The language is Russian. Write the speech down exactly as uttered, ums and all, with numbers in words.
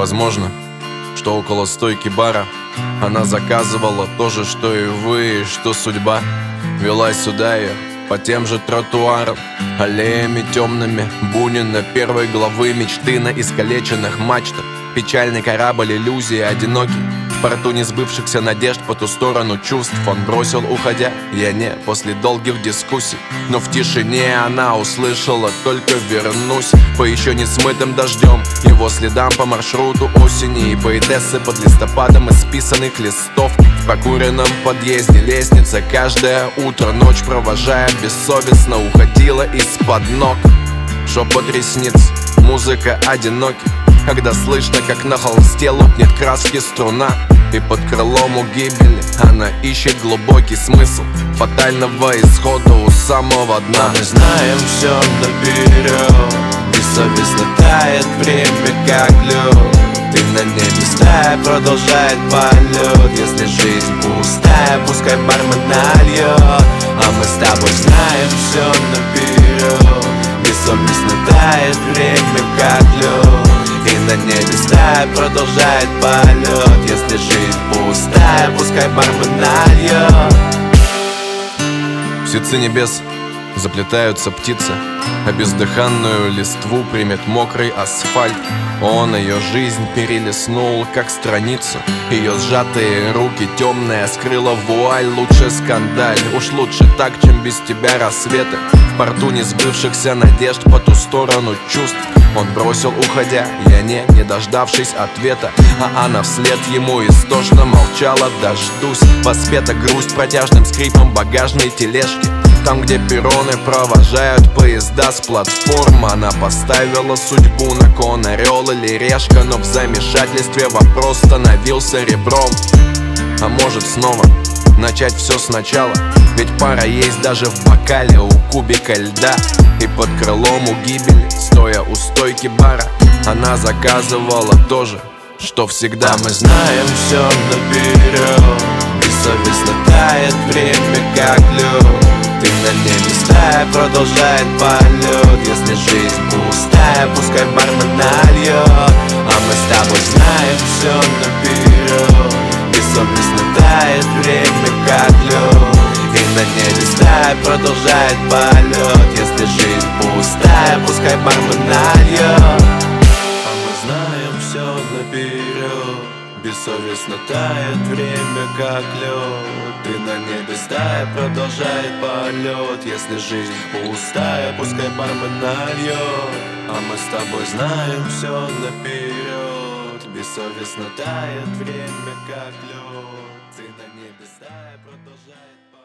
возможно, что около стойки бара она заказывала то же, что и вы, и что судьба вела сюда ее по тем же тротуарам, аллеями темными Бунина первой главы, мечты на искалеченных мачтах. Печальный корабль иллюзии одинокий в порту несбывшихся надежд, по ту сторону чувств он бросил, уходя. Я не после долгих дискуссий, но в тишине она услышала только «вернусь» по еще не смытым дождем его следам, по маршруту осени и поэтессы под листопадом исписанных листов. В прокуренном подъезде лестница каждое утро, ночь провожая бессовестно, уходила из-под ног. Шепот ресниц, музыка одинокий, когда слышно, как на холсте лопнет краски струна. И под крылом у гибели она ищет глубокий смысл фатального исхода у самого дна. Мы знаем все наперед, бессовестно тает время, как лед. Ты на небе стая продолжает полет. Если жизнь пустая, пускай бармен нальет. А мы с тобой знаем все наперед, бессовестно тает время, как лед. И на небе стая продолжает полет. Если жизнь пустая, пускай бармен нальет. В ситце небес заплетаются птицы, а бездыханную листву примет мокрый асфальт. Он ее жизнь перелистнул, как страницу. Ее сжатые руки темная скрыла вуаль. Лучше скандаль, уж лучше так, чем без тебя рассветы в порту несбывшихся надежд, по ту сторону чувств он бросил, уходя. Я не, не дождавшись ответа, а она вслед ему истошно молчала. Дождусь, воспета грусть протяжным скрипом багажной тележки. Там, где перроны провожают поезда с платформ, она поставила судьбу на кон, орел или решка. Но в замешательстве вопрос становился ребром. А может снова начать все сначала? Ведь пара есть даже в бокале у кубика льда. И под крылом у гибели, стоя у стойки бара, она заказывала то же, что всегда. А мы знаем все наперед, бессовестно тает время, как лед. Ты на небе стая продолжает полет. Если жизнь пустая, пускай бармен нальет. А мы с тобой знаем все наперед, бессовестно тает время, как лед. И на небе стая продолжает полет. Если жизнь пустая, пускай бармен нальет. А мы знаем все наперед, бессовестно тает время, как лед. И на небе стая продолжает полет. Если жизнь пустая, пускай бармен нальет. А мы с тобой знаем все наперед, бессовестно тает время, как лед. И на небе стая продолжает полет.